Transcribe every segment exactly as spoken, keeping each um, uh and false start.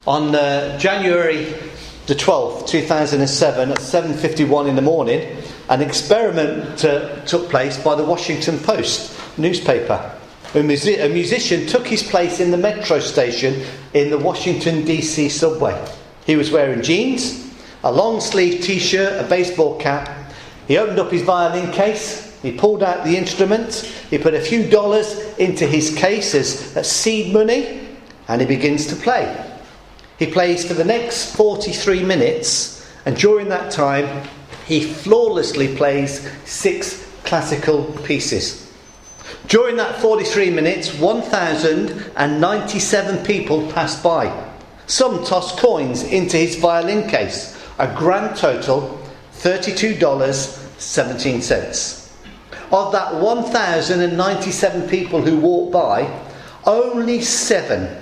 On uh, January the twelfth, two thousand seven, at seven fifty-one in the morning, an experiment uh, took place by the Washington Post newspaper. A, music- a musician took his place in the metro station in the Washington D C subway. He was wearing jeans, a long-sleeved t-shirt, a baseball cap. He opened up his violin case, he pulled out the instrument, he put a few dollars into his case as, as seed money, and he begins to play. He plays for the next forty-three minutes, and during that time, he flawlessly plays six classical pieces. During that forty-three minutes, one thousand ninety-seven people passed by. Some tossed coins into his violin case, a grand total thirty-two dollars and seventeen cents. Of that one thousand ninety-seven people who walked by, only seven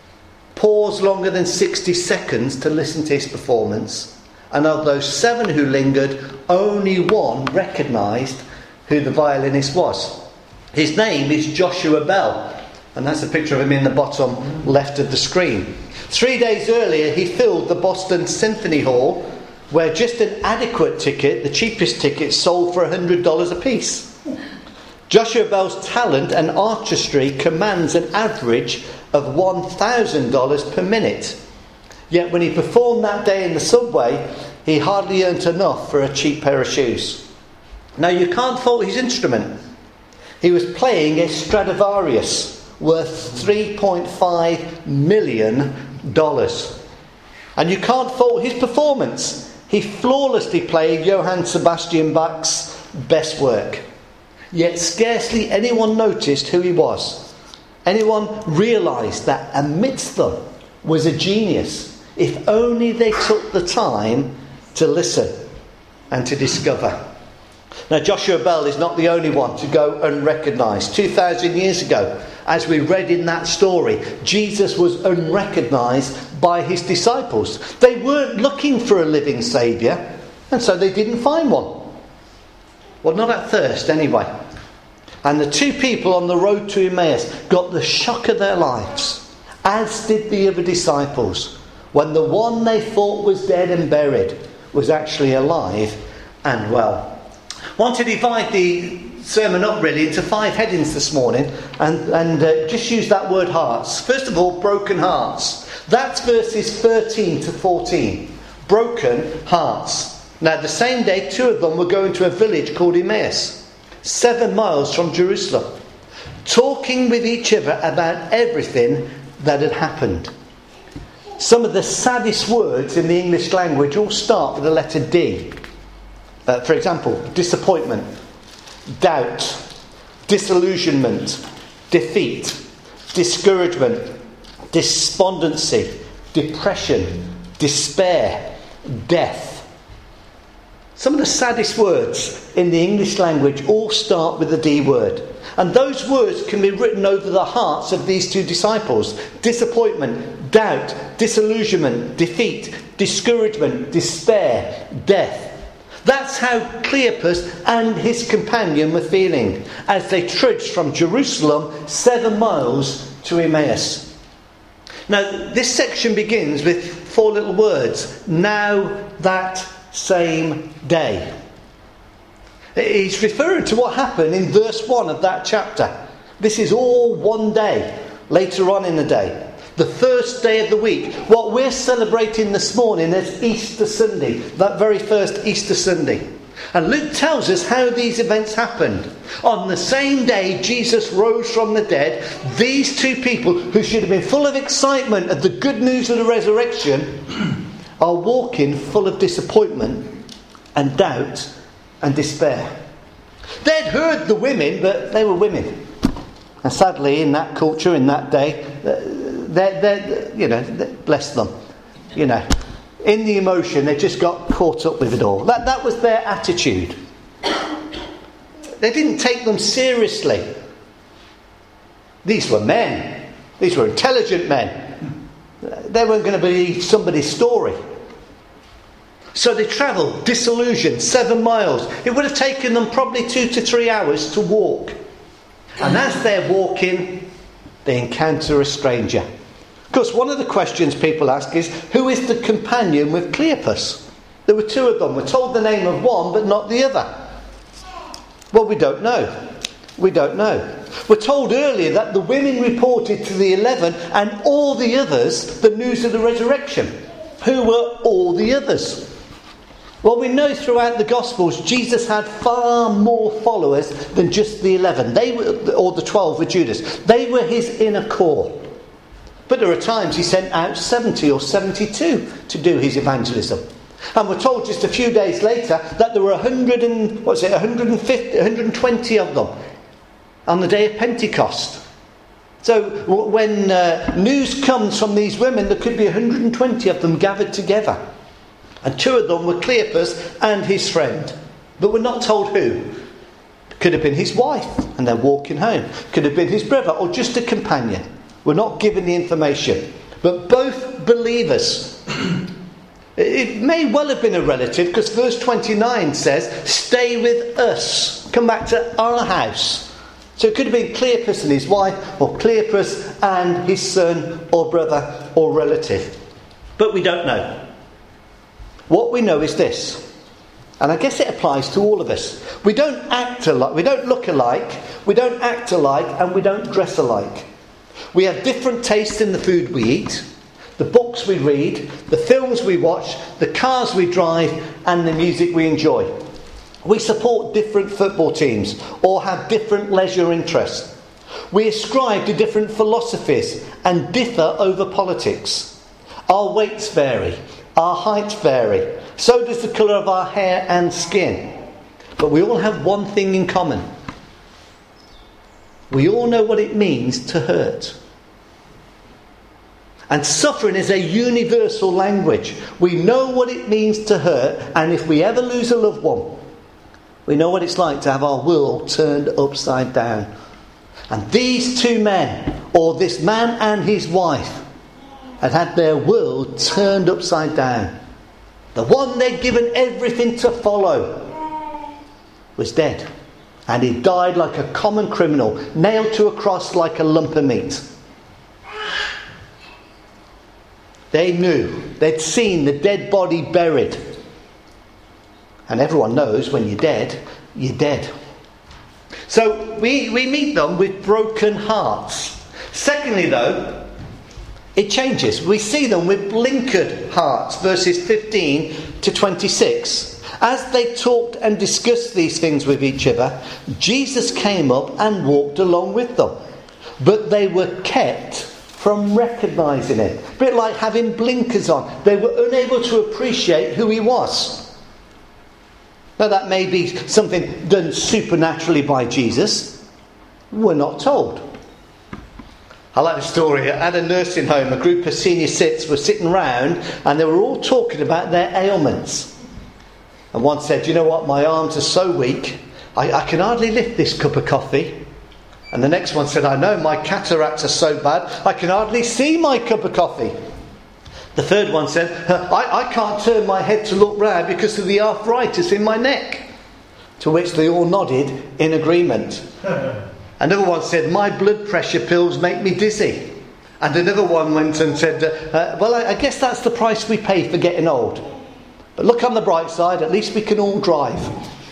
paused longer than sixty seconds to listen to his performance, and of those seven who lingered, only one recognised who the violinist was. His name is Joshua Bell, and that's a picture of him in the bottom left of the screen. Three days earlier, he filled the Boston Symphony Hall, where just an adequate ticket, the cheapest ticket, sold for one hundred dollars a piece. Joshua Bell's talent and artistry commands an average of one thousand dollars per minute. Yet when he performed that day in the subway, he hardly earned enough for a cheap pair of shoes. Now, you can't fault his instrument. He was playing a Stradivarius worth three point five million dollars. And you can't fault his performance. He flawlessly played Johann Sebastian Bach's best work. Yet scarcely anyone noticed who he was. Anyone realised that amidst them was a genius, if only they took the time to listen and to discover. Now, Joshua Bell is not the only one to go unrecognised. two thousand years ago, as we read in that story, Jesus was unrecognised by his disciples. They weren't looking for a living saviour, and so they didn't find one. Well, not at first, anyway. And the two people on the road to Emmaus got the shock of their lives, as did the other disciples, when the one they thought was dead and buried was actually alive and well. I want to divide the sermon up really into five headings this morning, and, and uh, just use that word hearts. First of all, broken hearts. That's verses thirteen to fourteen. Broken hearts. Now, the same day, two of them were going to a village called Emmaus, seven miles from Jerusalem, talking with each other about everything that had happened. Some of the saddest words in the English language all start with the letter D. Uh, for example, disappointment, doubt, disillusionment, defeat, discouragement, despondency, depression, despair, death. Some of the saddest words in the English language all start with the D word. And those words can be written over the hearts of these two disciples. Disappointment, doubt, disillusionment, defeat, discouragement, despair, death. That's how Cleopas and his companion were feeling as they trudged from Jerusalem seven miles to Emmaus. Now, this section begins with four little words. Now that same day. He's referring to what happened in verse one of that chapter. This is all one day, later on in the day. The first day of the week. What we're celebrating this morning is Easter Sunday, that very first Easter Sunday. And Luke tells us how these events happened. On the same day Jesus rose from the dead, these two people who should have been full of excitement at the good news of the resurrection are walking full of disappointment and doubt and despair. They'd heard the women, but they were women. And sadly, in that culture, in that day, they're, they're, you know, they're, bless them, you know, in the emotion, they just got caught up with it all. That, that was their attitude. They didn't take them seriously. These were men. These were intelligent men. They weren't going to believe somebody's story. So they travelled, disillusioned, seven miles. It would have taken them probably two to three hours to walk. And as they're walking, they encounter a stranger. Of course, one of the questions people ask is, who is the companion with Cleopas? There were two of them. We're told the name of one, but not the other. Well, we don't know. We don't know. We're told earlier that the women reported to the eleven and all the others the news of the resurrection. Who were all the others? Well, we know throughout the Gospels Jesus had far more followers than just the eleven. They were, or the twelve with Judas. They were his inner core. But there are times he sent out seventy or seventy-two to do his evangelism. And we're told just a few days later that there were one hundred and what's it, one hundred fifty, one hundred twenty of them on the day of Pentecost. So when uh, news comes from these women, there could be one hundred twenty of them gathered together. And two of them were Cleopas and his friend. But we're not told who. Could have been his wife and they're walking home. Could have been his brother or just a companion. We're not given the information. But both believers. It may well have been a relative, because verse twenty-nine says, stay with us. Come back to our house. So it could have been Cleopas and his wife, or Cleopas and his son or brother or relative. But we don't know. What we know is this, and I guess it applies to all of us. We don't act alike, we don't look alike, we don't act alike, and we don't dress alike. We have different tastes in the food we eat, the books we read, the films we watch, the cars we drive, and the music we enjoy. We support different football teams or have different leisure interests. We ascribe to different philosophies and differ over politics. Our weights vary, our heights vary, so does the colour of our hair and skin. But we all have one thing in common. We all know what it means to hurt. And suffering is a universal language. We know what it means to hurt, and if we ever lose a loved one, we know what it's like to have our world turned upside down. And these two men, or this man and his wife, had had their world turned upside down. The one they'd given everything to follow was dead. And he died like a common criminal, nailed to a cross like a lump of meat. They knew, they'd seen the dead body buried. And everyone knows when you're dead, you're dead. So we, we meet them with broken hearts. Secondly, though, it changes. We see them with blinkered hearts, verses fifteen to twenty-six. As they talked and discussed these things with each other, Jesus came up and walked along with them. But they were kept from recognising it. A bit like having blinkers on. They were unable to appreciate who he was. Now that may be something done supernaturally by Jesus. We're not told. I like the story. At a nursing home, a group of senior cits were sitting round and they were all talking about their ailments. And one said, you know what, my arms are so weak, I, I can hardly lift this cup of coffee. And the next one said, I know, my cataracts are so bad, I can hardly see my cup of coffee. The third one said, I, I can't turn my head to look round because of the arthritis in my neck. To which they all nodded in agreement. Another one said, my blood pressure pills make me dizzy. And another one went and said, uh, well, I, I guess that's the price we pay for getting old. But look on the bright side, at least we can all drive.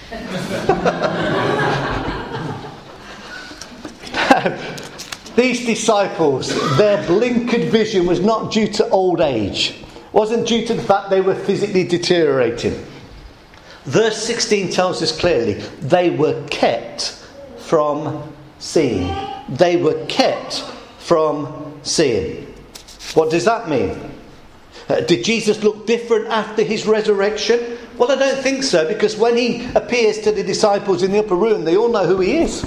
These disciples, their blinkered vision was not due to old age. It wasn't due to the fact they were physically deteriorating. Verse sixteen tells us clearly, they were kept from seeing. They were kept from seeing. What does that mean? Uh, did Jesus look different after his resurrection? Well, I don't think so, because when he appears to the disciples in the upper room, they all know who he is.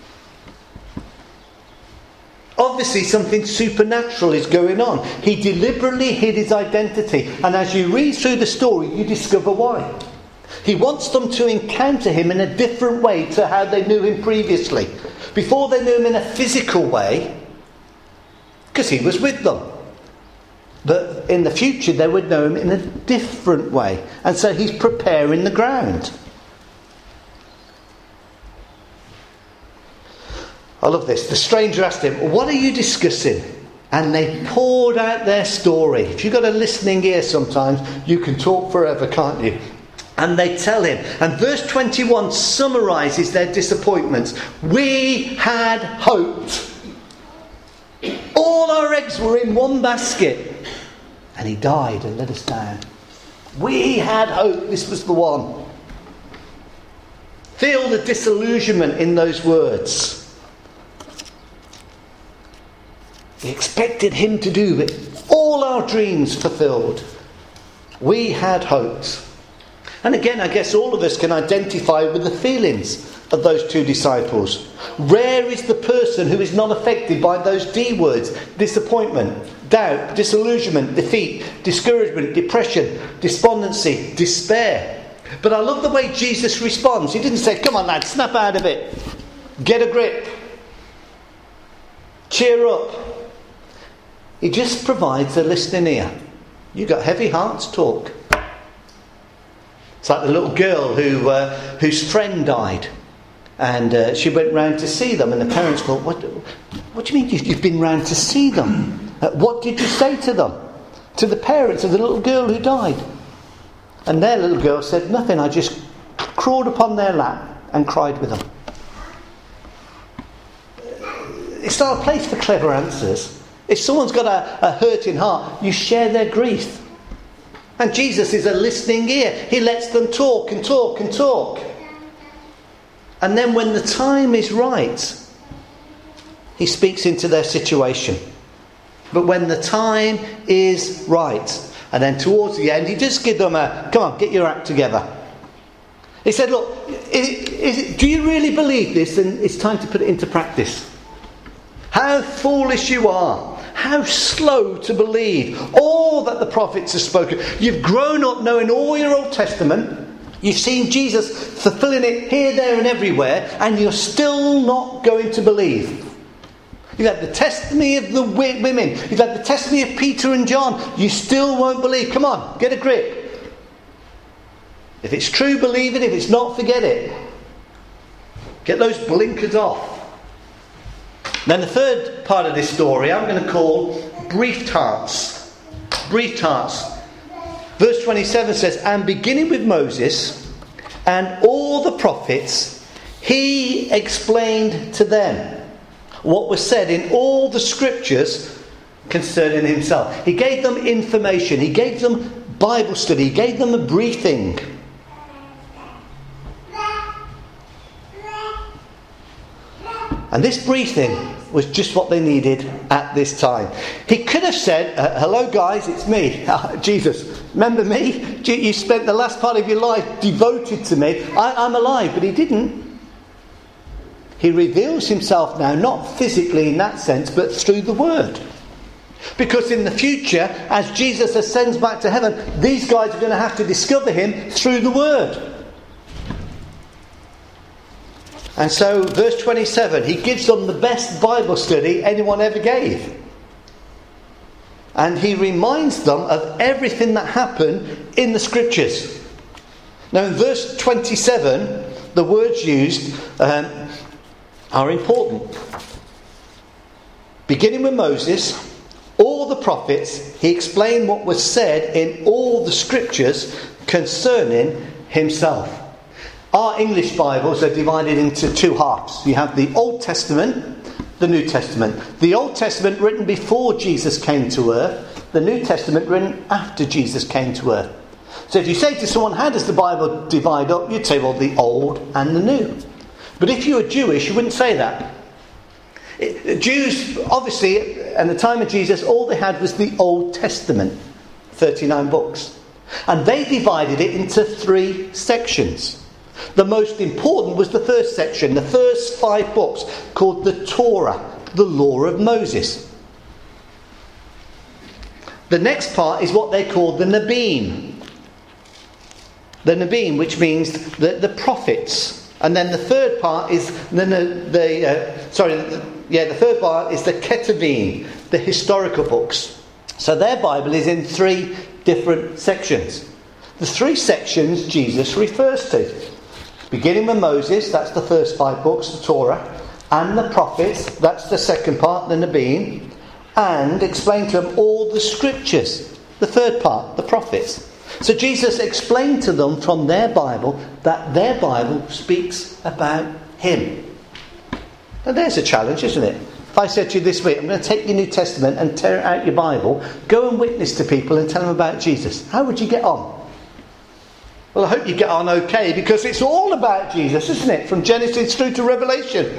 Obviously something supernatural is going on. He deliberately hid his identity, and as you read through the story, you discover why. He wants them to encounter him in a different way to how they knew him previously. Before they knew him in a physical way, because he was with them. But in the future they would know him in a different way. And so he's preparing the ground. I love this. The stranger asked him, what are you discussing? And they poured out their story. If you've got a listening ear sometimes, you can talk forever, can't you? And they tell him. And verse twenty-one summarises their disappointments. We had hoped. All our eggs were in one basket. And he died and let us down. We had hope. This was the one. Feel the disillusionment in those words. We expected him to do it. All our dreams fulfilled. We had hoped. And again, I guess all of us can identify with the feelings of those two disciples. Rare is the person who is not affected by those D words: disappointment, doubt, disillusionment, defeat, discouragement, depression, despondency, despair. But I love the way Jesus responds. He didn't say, "Come on, lad, snap out of it. Get a grip. Cheer up." He just provides a listening ear. You got heavy hearts, talk. It's like the little girl who uh, whose friend died, and uh, she went round to see them, and the parents thought, "What? What do you mean you've been round to see them? Uh, what did you say to them?" To the parents of the little girl who died, and their little girl said, "Nothing. I just crawled upon their lap and cried with them." It's not a place for clever answers. If someone's got a, a hurting heart, you share their grief. And Jesus is a listening ear. He lets them talk and talk and talk. And then when the time is right, he speaks into their situation. But when the time is right, and then towards the end, he just gives them a, "Come on, get your act together." He said, "Look, is, is it, do you really believe this? And it's time to put it into practice. How foolish you are. How slow to believe all that the prophets have spoken. You've grown up knowing all your Old Testament. You've seen Jesus fulfilling it here, there and everywhere. And you're still not going to believe. You've had the testimony of the women. You've had the testimony of Peter and John. You still won't believe. Come on, get a grip. If it's true, believe it. If it's not, forget it. Get those blinkers off." Then the third part of this story I'm going to call brief tarts. Brief tarts. Verse twenty-seven says, "And beginning with Moses and all the prophets, he explained to them what was said in all the scriptures concerning himself." He gave them information. He gave them Bible study. He gave them a briefing. And this briefing was just what they needed at this time. He could have said, uh, "Hello guys, it's me, Jesus. Remember me? You spent the last part of your life devoted to me. I, I'm alive." But he didn't. He reveals himself now, not physically in that sense, but through the Word. Because in the future, as Jesus ascends back to heaven, these guys are going to have to discover him through the Word. And so, verse twenty-seven, he gives them the best Bible study anyone ever gave. And he reminds them of everything that happened in the scriptures. Now, in verse twenty-seven, the words used um, are important. Beginning with Moses, all the prophets, he explained what was said in all the scriptures concerning himself. Our English Bibles are divided into two halves. You have the Old Testament, the New Testament. The Old Testament written before Jesus came to earth. The New Testament written after Jesus came to earth. So if you say to someone, "How does the Bible divide up?" you'd say, "Well, the Old and the New." But if you were Jewish, you wouldn't say that. It, Jews, obviously, at the time of Jesus, all they had was the Old Testament. thirty-nine books. And they divided it into three sections. The most important was the first section, the first five books, called the Torah, the Law of Moses. The next part is what they call the Nebiim. The Nebiim, which means the, the prophets. And then the third part is the, the uh, sorry, the, yeah, the third part is the Ketuvim, the historical books. So their Bible is in three different sections. The three sections Jesus refers to. Beginning with Moses, that's the first five books, the Torah, and the prophets, that's the second part, the Nebiim. and explained to them all the scriptures. The third part, the prophets. So Jesus explained to them from their Bible that their Bible speaks about him. Now there's a challenge, isn't it? If I said to you this week, I'm going to take your New Testament and tear out your Bible, go and witness to people and tell them about Jesus. How would you get on? Well, I hope you get on okay, because it's all about Jesus, isn't it? From Genesis through to Revelation.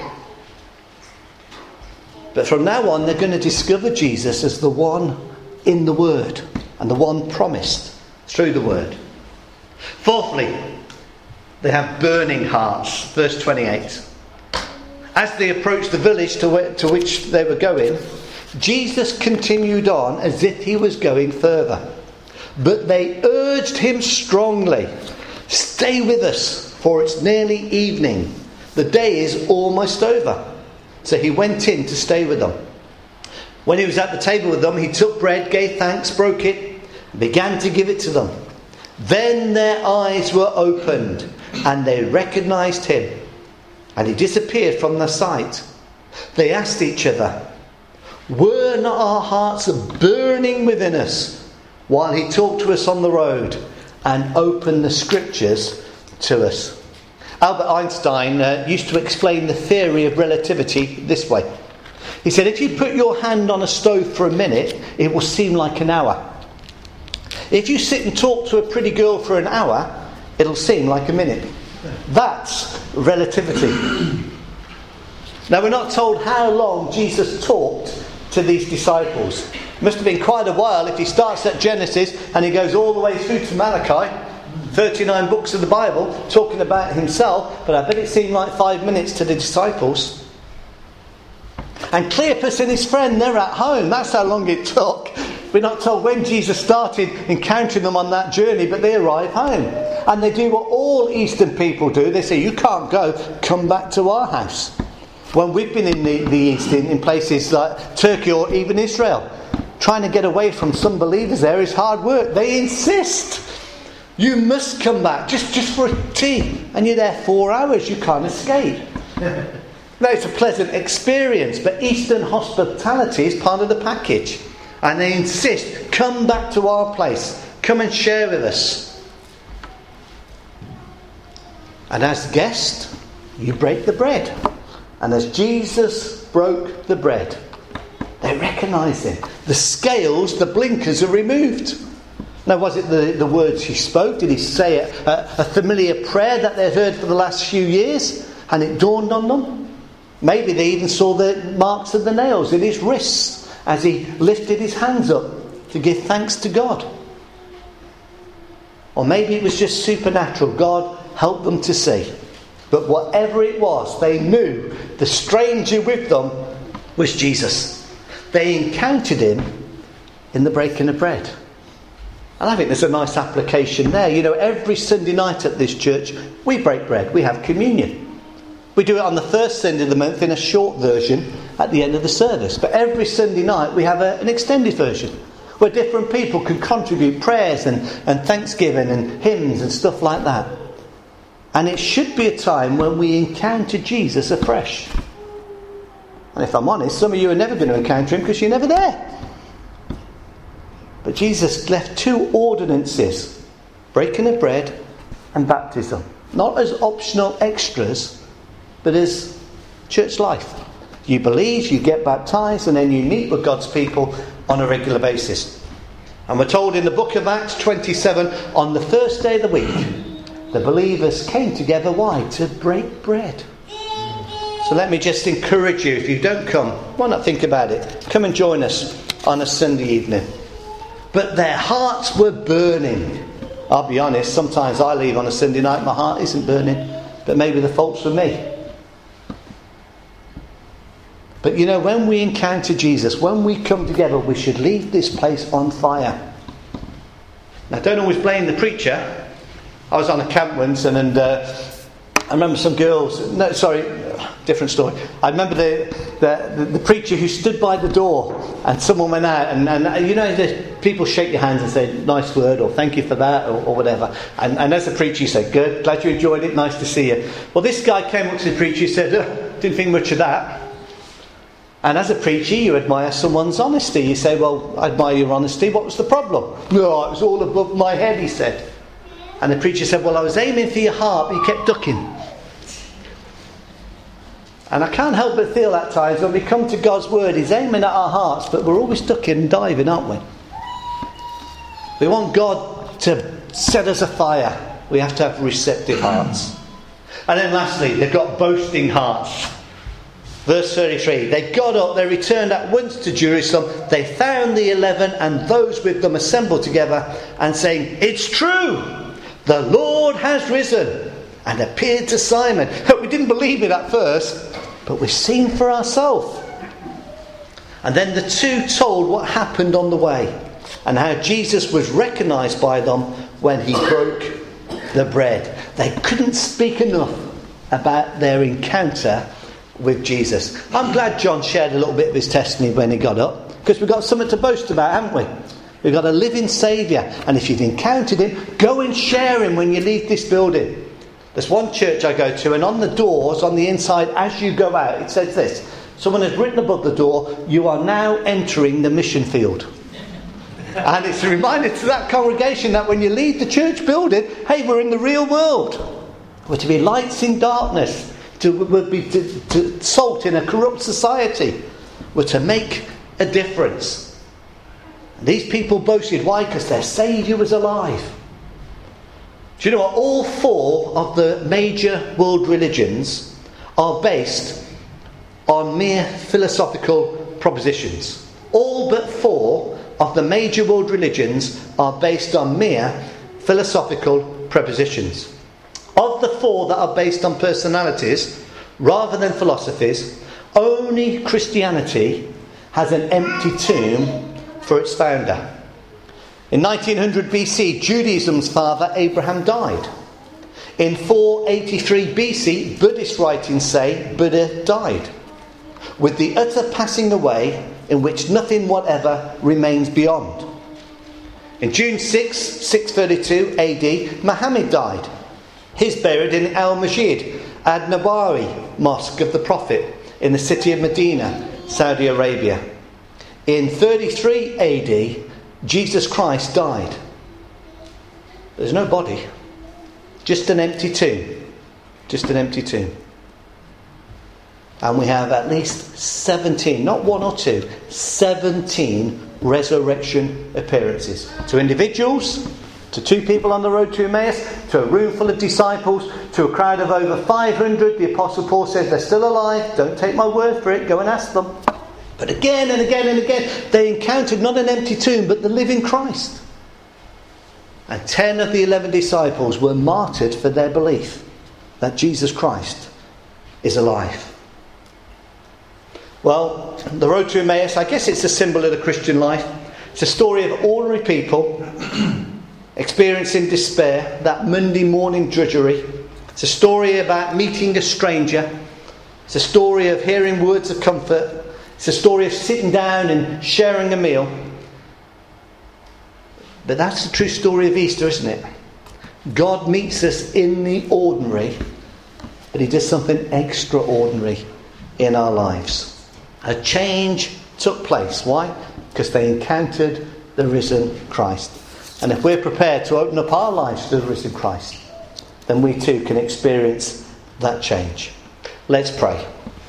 But from now on, they're going to discover Jesus as the one in the Word and the one promised through the Word. Fourthly, they have burning hearts. Verse twenty-eight. As they approached the village to, wh- to which they were going, Jesus continued on as if he was going further. But they urged him strongly, "Stay with us, for it's nearly evening. The day is almost over." So he went in to stay with them. When he was at the table with them, he took bread, gave thanks, broke it, and began to give it to them. Then their eyes were opened, and they recognized him, and he disappeared from their sight. They asked each other, "Were not our hearts burning within us while he talked to us on the road and opened the scriptures to us?" Albert Einstein uh, used to explain the theory of relativity this way. He said, if you put your hand on a stove for a minute, it will seem like an hour. If you sit and talk to a pretty girl for an hour, it'll seem like a minute. That's relativity. Now, we're not told how long Jesus talked to these disciples. It must have been quite a while if he starts at Genesis and he goes all the way through to Malachi. thirty-nine books of the Bible talking about himself, but I bet it seemed like five minutes to the disciples. And Cleopas and his friend, they're at home. That's how long it took. We're not told when Jesus started encountering them on that journey, but they arrive home. And they do what all Eastern people do. They say, "You can't go, come back to our house." When we've been in the, the East, in, in places like Turkey or even Israel, trying to get away from some believers there is hard work. They insist. You must come back, just, just for a tea. And you're there four hours, you can't escape. Now, it's a pleasant experience, but Eastern hospitality is part of the package. And they insist, come back to our place. Come and share with us. And as guest, you break the bread. And as Jesus broke the bread, they recognise him. The scales, the blinkers are removed. Now, was it the, the words he spoke? Did he say a, a, a familiar prayer that they'd heard for the last few years? And it dawned on them? Maybe they even saw the marks of the nails in his wrists as he lifted his hands up to give thanks to God. Or maybe it was just supernatural. God helped them to see. But whatever it was, they knew the stranger with them was Jesus. They encountered him in the breaking of bread. And I think there's a nice application there. You know, every Sunday night at this church, we break bread. We have communion. We do it on the first Sunday of the month in a short version at the end of the service. But every Sunday night we have a, an extended version where different people can contribute prayers and, and thanksgiving and hymns and stuff like that. And it should be a time when we encounter Jesus afresh. And if I'm honest, some of you are never going to encounter him because you're never there. But Jesus left two ordinances, breaking of bread and baptism. Not as optional extras, but as church life. You believe, you get baptised, and then you meet with God's people on a regular basis. And we're told in the book of Acts twenty-seven, on the first day of the week, the believers came together, why? To break bread. So let me just encourage you, if you don't come, why not think about it? Come and join us on a Sunday evening. But their hearts were burning. I'll be honest, sometimes I leave on a Sunday night, my heart isn't burning. But maybe the fault's with me. But you know, when we encounter Jesus, when we come together, we should leave this place on fire. Now, don't always blame the preacher. I was on a camp once and, and uh, I remember some girls... No, sorry, different story. I remember the, the, the, the preacher who stood by the door and someone went out and, and you know, the people shake your hands and say, nice word, or thank you for that, or, or whatever. And, and as a preacher, you say, good, glad you enjoyed it, nice to see you. Well, this guy came up to the preacher and said, oh, didn't think much of that. And as a preacher, you admire someone's honesty. You say, well, I admire your honesty. What was the problem? No, it was all above my head, he said. And the preacher said, well, I was aiming for your heart, but you kept ducking. And I can't help but feel at times when we come to God's word, he's aiming at our hearts, but we're always ducking and diving, aren't we? We want God to set us afire. We have to have receptive hearts. And then lastly, they've got boasting hearts. Verse thirty-three, they got up, they returned at once to Jerusalem. They found the eleven and those with them assembled together and saying, it's true, the Lord has risen and appeared to Simon. We didn't believe it at first, but we've seen for ourselves. And then the two told what happened on the way and how Jesus was recognised by them when he broke the bread. They couldn't speak enough about their encounter with Jesus. I'm glad John shared a little bit of his testimony when he got up, because we've got something to boast about, haven't we? We've got a living Saviour, and if you've encountered him, go and share him when you leave this building. There's one church I go to, and on the doors, on the inside, as you go out, it says this. Someone has written above the door, you are now entering the mission field. And it's a reminder to that congregation that when you leave the church building, hey, we're in the real world. We're to be lights in darkness. To, we're be to, to salt in a corrupt society. We're to make a difference. And these people boasted. Why? Because their Saviour was alive. Do you know what? All four of the major world religions are based on mere philosophical propositions. All but four of the major world religions are based on mere philosophical propositions. Of the four that are based on personalities rather than philosophies, only Christianity has an empty tomb for its founder. In nineteen hundred B C, Judaism's father Abraham died. In four eighty-three B C, Buddhist writings say Buddha died, with the utter passing away in which nothing whatever remains beyond. In June sixth, six thirty-two A D, Muhammad died. He's buried in Al-Masjid ad-Nabawi Mosque of the Prophet in the city of Medina, Saudi Arabia. In thirty-three A D, Jesus Christ died. There's no body. Just an empty tomb. Just an empty tomb. And we have at least seventeen, not one or two, seventeen resurrection appearances. To individuals, to two people on the road to Emmaus, to a room full of disciples, to a crowd of over five hundred. The Apostle Paul says they're still alive. Don't take my word for it. Go and ask them. But again and again and again, they encountered not an empty tomb, but the living Christ. And ten of the eleven disciples were martyred for their belief that Jesus Christ is alive. Well, the road to Emmaus, I guess it's a symbol of the Christian life. It's a story of ordinary people experiencing despair, that Monday morning drudgery. It's a story about meeting a stranger. It's a story of hearing words of comfort. It's a story of sitting down and sharing a meal. But that's the true story of Easter, isn't it? God meets us in the ordinary, but he does something extraordinary in our lives. A change took place. Why? Because they encountered the risen Christ. And if we're prepared to open up our lives to the risen Christ, then we too can experience that change. Let's pray.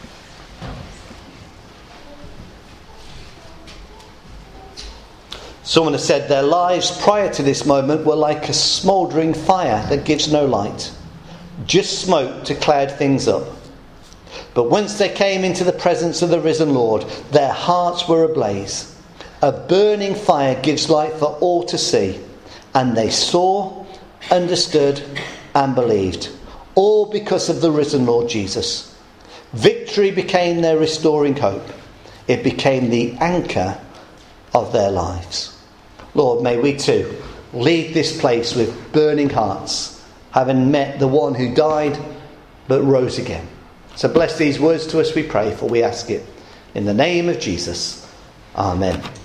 Someone has said their lives prior to this moment were like a smouldering fire that gives no light, just smoke to cloud things up. But once they came into the presence of the risen Lord, their hearts were ablaze. A burning fire gives light for all to see, and they saw, understood, and believed, all because of the risen Lord Jesus. Victory became their restoring hope. It became the anchor of their lives. Lord, may we too leave this place with burning hearts, having met the one who died but rose again. So bless these words to us, we pray, for we ask it in the name of Jesus. Amen.